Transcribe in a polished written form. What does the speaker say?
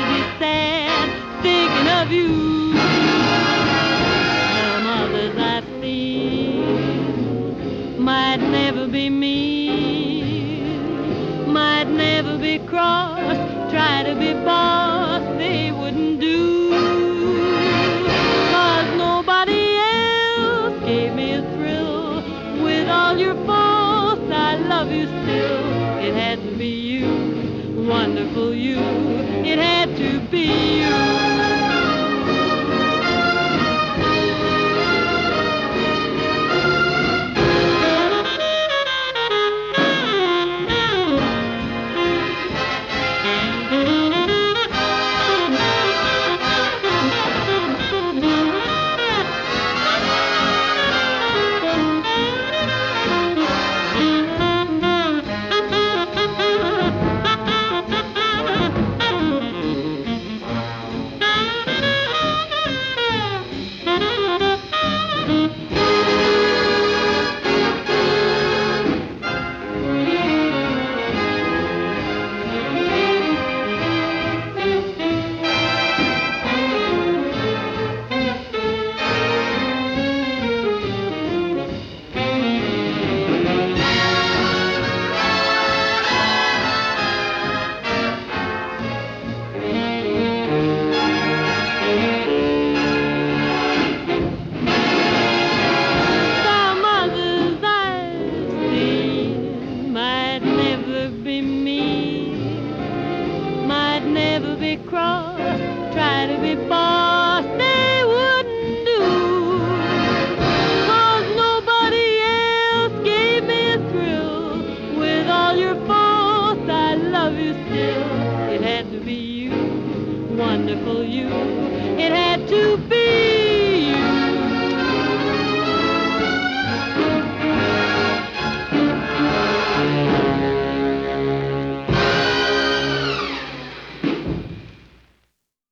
be sad thinking of you. Some others I see might never be me, might never be cross, try to be boss, they wouldn't do. 'Cause nobody else gave me a thrill. With all your faults, I love you still. It had to be you, wonderful you. It had to be you. Never be cross, try to be boss.